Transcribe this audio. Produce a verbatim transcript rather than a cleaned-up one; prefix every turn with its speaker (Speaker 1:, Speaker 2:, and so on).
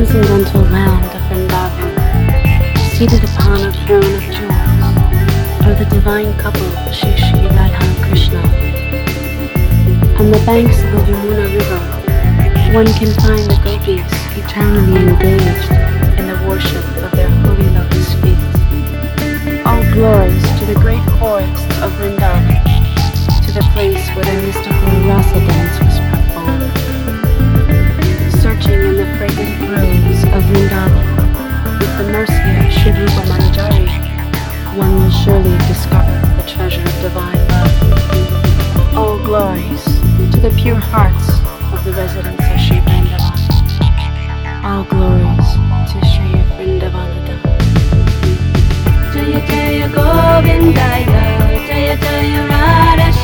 Speaker 1: transcendental land of Vrindavan, seated upon a throne of jewels, are the divine couple Shri Shri Radha and Krishna. On the banks of the Yamuna River, one can find the gopis eternally engaged in the worship of their holy lotus feet. All glories to the great forest of Vrindavan, to the place where the mystical rasa dance was performed. Searching in the fragrant groves of Vrindavan, with the mercy of Shri Rupa Manjari, one will surely discover the treasure of divine love. All glories to the pure hearts of the residents of Shri Vrindavan. All glories to Shri Vrindavanadam. Jaya Jaya Govindaya, Jaya Jaya Radha